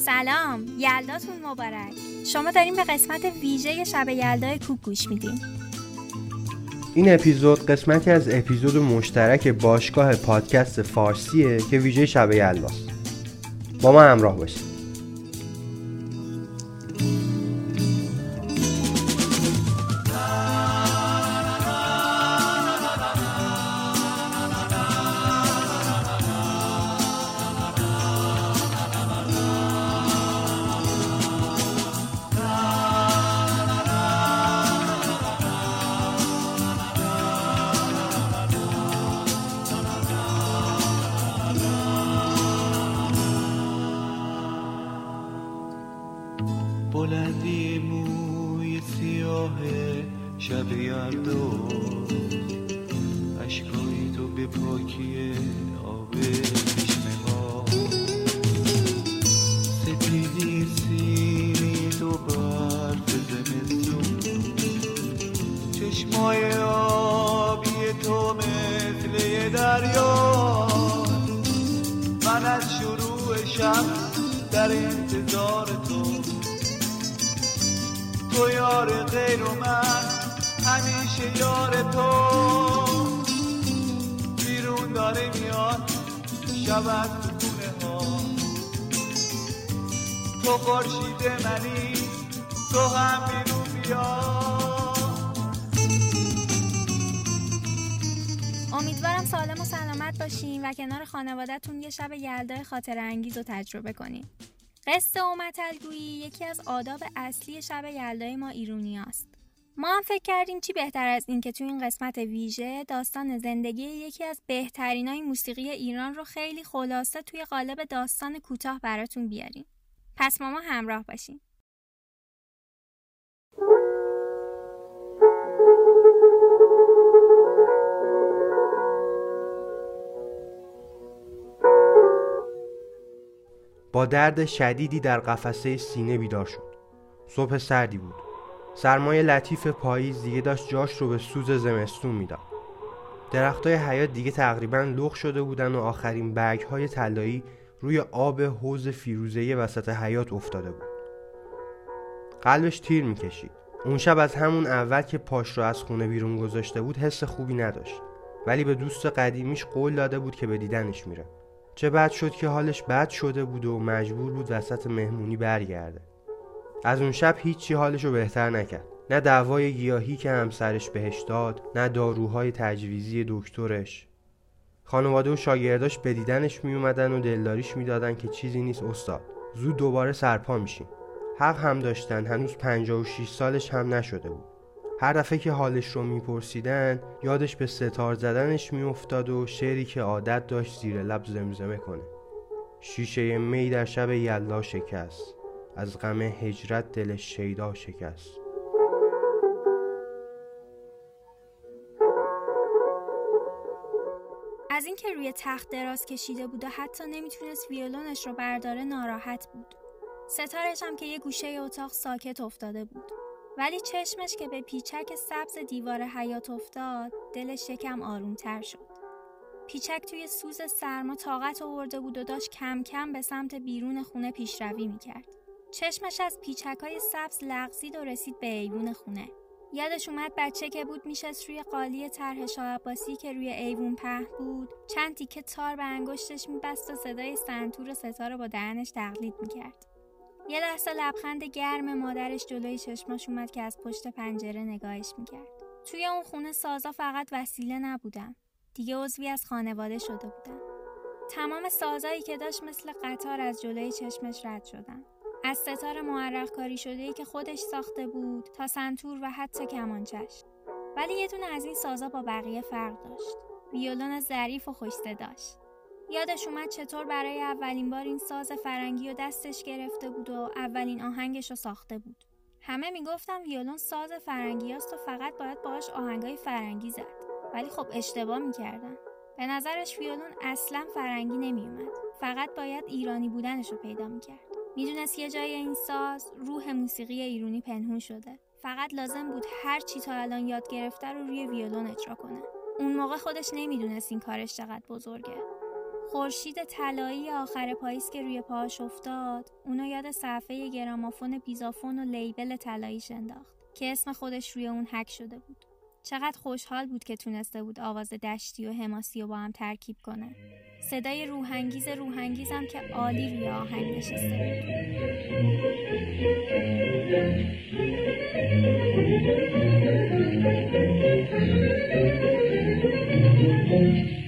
سلام، یلداتون مبارک. شما دارین به قسمت ویژه شب یلدای کوک گوش میدین. این اپیزود قسمتی از اپیزود مشترک باشگاه پادکست فارسیه که ویژه شب یلداست. با ما همراه باشید. بلندی موی سیاه شب یلدا، اشکای تو به پاکی آب چشمه ها، سپیدی سیری تو برف زمستون، چشمای آبی تو مثل یه دریا. من از شروع شب در انتظار تو یار غیر و من همیشه یار تو. بیرون داره میاد شب از تو خونه ها، تو خورشید منی، تو هم بیرون بیا. امیدوارم سالم و سلامت باشین و کنار خانواده‌تون یه شب یلدای خاطره انگیز رو تجربه کنین. قصه و متل‌گویی یکی از آداب اصلی شب یلدای ما ایرونیاست. ما هم فکر کردیم چی بهتر از این که تو این قسمت ویژه داستان زندگی یکی از بهترینای موسیقی ایران رو خیلی خلاصه توی قالب داستان کوتاه براتون بیاریم. پس ما همراه باشین. با درد شدیدی در قفسه سینه بیدار شد. صبح سردی بود. سرمای لطیف پاییز دیگه داشت جاش رو به سوز زمستون میداد. درختای حیاط دیگه تقریباً لخت شده بودن و آخرین برگ‌های طلایی روی آب حوض فیروزه‌ای وسط حیاط افتاده بود. قلبش تیر میکشید. اون شب از همون اول که پاش رو از خونه بیرون گذاشته بود حس خوبی نداشت. ولی به دوست قدیمیش قول داده بود که به دیدنش میره. چه بد شد که حالش بد شده بود و مجبور بود وسط مهمونی برگرده. از اون شب هیچی حالشو بهتر نکرد. نه دوای گیاهی که همسرش بهش داد، نه داروهای تجویزی دکترش. خانواده و شاگرداش به دیدنش می اومدن و دلداریش میدادن که چیزی نیست استاد، زود دوباره سرپا میشیم. حق هم داشتن، هنوز 56 سالش هم نشده بود. هر دفعه که حالش رو میپرسیدن یادش به ستار زدنش میافتاد و شعری که عادت داشت زیر لب زمزمه کنه. شیشه می در شب یلدا شکست، از غم هجرت دلش شیدا شکست. از اینکه روی تخت دراز کشیده بود و حتی نمیتونست ویولونش رو برداره ناراحت بود. ستارش هم که یه گوشه اتاق ساکت افتاده بود. ولی چشمش که به پیچک سبز دیوار حیاط افتاد، دلش یکم آرومتر شد. پیچک توی سوز سرما طاقت آورده بود و داشت کم کم به سمت بیرون خونه پیشروی میکرد. چشمش از پیچکای سبز لغزید و رسید به ایوون خونه. یادش اومد بچه که بود میشست روی قالی طرح شاه عباسی که روی ایوون پهن بود، چند تیکه تار به انگشتش میبست و صدای سنتور ستاره با دهنش تقلید میکرد. یه لحظه لبخند گرم مادرش جلوی چشماش اومد که از پشت پنجره نگاهش میکرد. توی اون خونه سازا فقط وسیله نبودن، دیگه عضوی از خانواده شده بودن. تمام سازایی که داشت مثل قطار از جلوی چشمش رد شدن. از ستار معرق کاری شده‌ای که خودش ساخته بود تا سنتور و حتی کمانچش. ولی یه دونه از این سازا با بقیه فرق داشت. ویولون ظریف و خوش صداش. یادش اومد چطور برای اولین بار این ساز فرنگی رو دستش گرفته بود و اولین آهنگش رو ساخته بود. همه میگفتن ویولون ساز فرنگی است و فقط باید باهاش آهنگای فرنگی زد. ولی خب اشتباه میکردن. به نظرش ویولون اصلا فرنگی نمیومد. فقط باید ایرانی بودنش رو پیدا میکرد. میدونست یه جای این ساز روح موسیقی ایرانی پنهون شده. فقط لازم بود هر چی تا الان یاد گرفته رو روی ویولون اجرا کنه. اون موقع خودش نمیدونست این کارش چقدر بزرگه. خورشید طلایی آخر پاییز که روی پاهاش افتاد، اونو یاد صفحه گرامافون بیزافون و لیبل طلاییش انداخت که اسم خودش روی اون حک شده بود. چقدر خوشحال بود که تونسته بود آواز دشتی و حماسی رو با هم ترکیب کنه. صدای روحانگیزم که عالی روی آهنگ نشسته بود.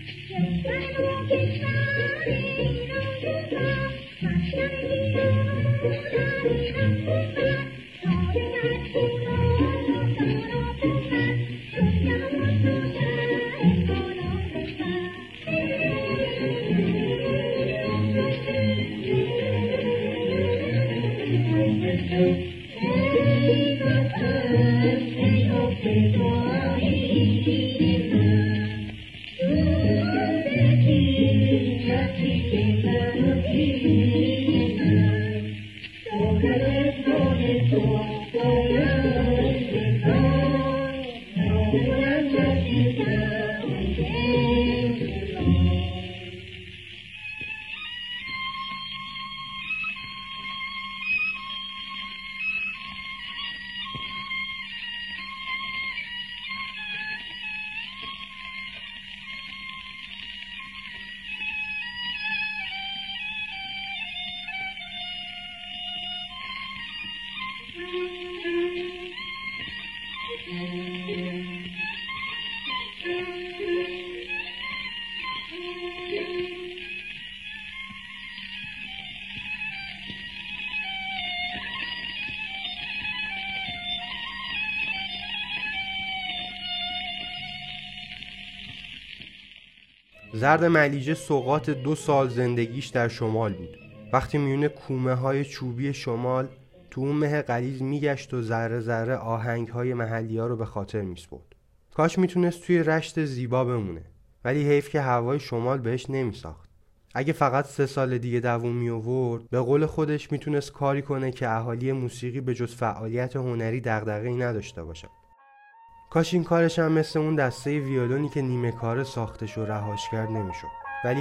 زرد ملیجه سوغات 2 سال زندگیش در شمال بود. وقتی میونه کومه های چوبی شمال تو اون مه غلیظ میگشت و ذره ذره آهنگ های محلی ها رو به خاطر میسپرد. کاش میتونست توی رشت زیبا بمونه، ولی حیف که هوای شمال بهش نمیساخت. اگه فقط 3 سال دیگه دووم می آورد، به قول خودش میتونست کاری کنه که اهالی موسیقی به جز فعالیت هنری دغدغه‌ای نداشته باشن. کاش این کارش هم مثل اون دسته ویولونی که نیمه کاره ساختش و رهاش کرد نمیشد. ولی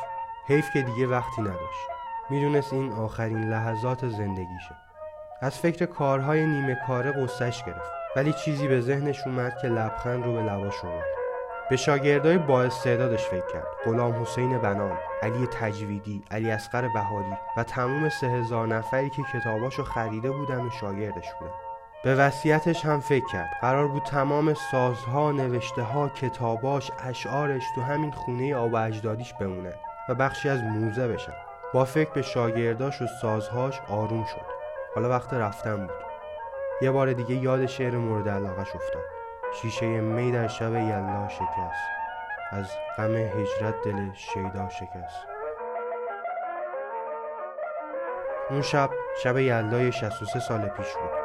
حیف که دیگه وقتی نداشت. میدونست این آخرین لحظات زندگیشه. از فکر کارهای نیمه کاره قصهش گرفت، ولی چیزی به ذهنش اومد که لبخند رو به لباش آورد. به شاگردای با استعدادش فکر کرد. غلام حسین بنان، علی تجویدی، علی اصغر بهاری و تمام 3000 نفری که کتاباشو خریده بودن و شاگردش بودن. به وصیتش هم فکر کرد. قرار بود تمام سازها، نوشته‌ها، کتاباش، اشعارش تو همین خونه آب اجدادیش بمونه و بخشی از موزه بشن. با فکر به شاگرداش و سازهاش آروم شد. حالا وقت رفتن بود. یه بار دیگه یاد شعر مورد علاقه‌اش افتاد. شیشه می در شب یلدا شکست، از غم هجرت دل شیدا شکست. اون شب یلدای 63 سال پیش بود.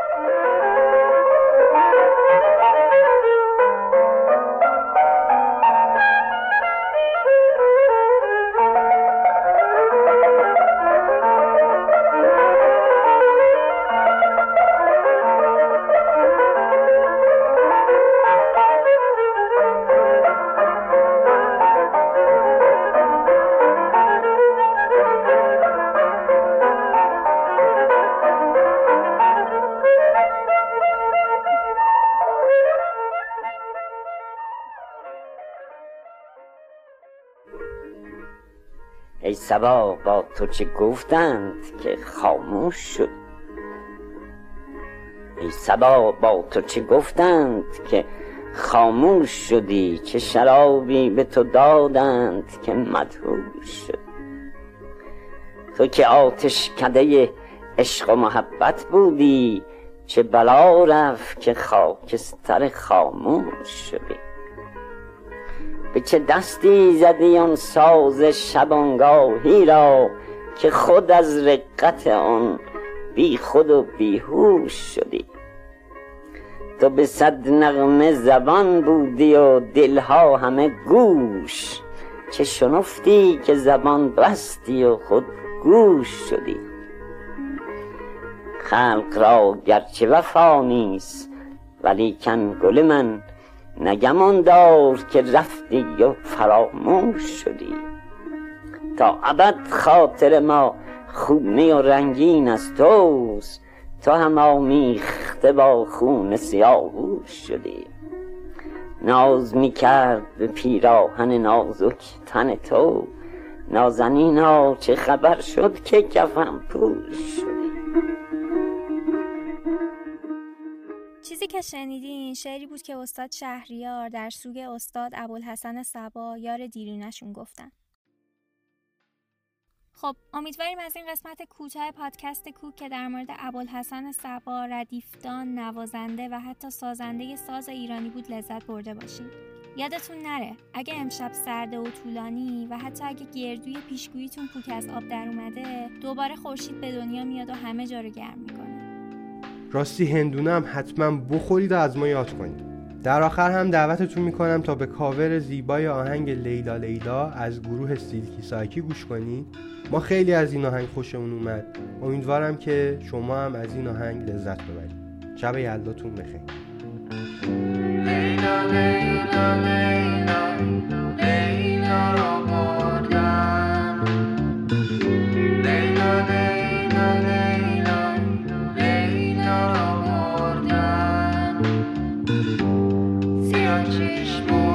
ای صبا با تو چه گفتند که خاموش شد؟ ای صبا با تو چه گفتند که خاموش شدی؟ چه شرابی به تو دادند که مدهوش شد؟ تو که آتشکده عشق و محبت بودی، چه بلا رفت که خاکستر خاموش شدی؟ به چه دستی زدی آن ساز شبانگاهی را که خود از رقت آن بی خود و بیهوش شدی؟ تو به 100 نغمه زبان بودی و دلها همه گوش، چه شنفتی که زبان بستی و خود گوش شدی؟ خلق را گرچه وفا نیست ولیکن گل من، نگمان دار که رفتی و فراموش شدی. تا ابد خاطر ما خونه و رنگین از توست. تو هم آمیخته با خون سیاوش شدی. ناز میکرد به پیراهن نازک تن تو. نازنینا چه خبر شد که کفن پوش شدی. چیزی که شنیدین شعری بود که استاد شهریار در سوگ استاد ابوالحسن صبا یار دیرینشون گفتن. خب امیدواریم از این قسمت کوتاه پادکست کوک که در مورد ابوالحسن صبا، ردیفدان، نوازنده و حتی سازنده ساز ایرانی بود لذت برده باشید. یادتون نره اگه امشب سرده و طولانی و حتی اگه گردوی پیشگوییتون پوک از آب در اومده، دوباره خورشید به دنیا میاد و همه جا رو گرم میکنه. راستی هندونه هم حتما بخورید و از ما یاد کنید. در آخر هم دعوتتون میکنم تا به کاور زیبای آهنگ لیلا لیلا از گروه سیلکی سایکی گوش کنید. ما خیلی از این آهنگ خوشمون اومد. امیدوارم که شما هم از این آهنگ لذت ببرید. شب یلداتون بخیر. لیلا لیلا لیلا لیلا را بردم. لیلا لیلا لیلا لیلا را بردم. سیاه چشم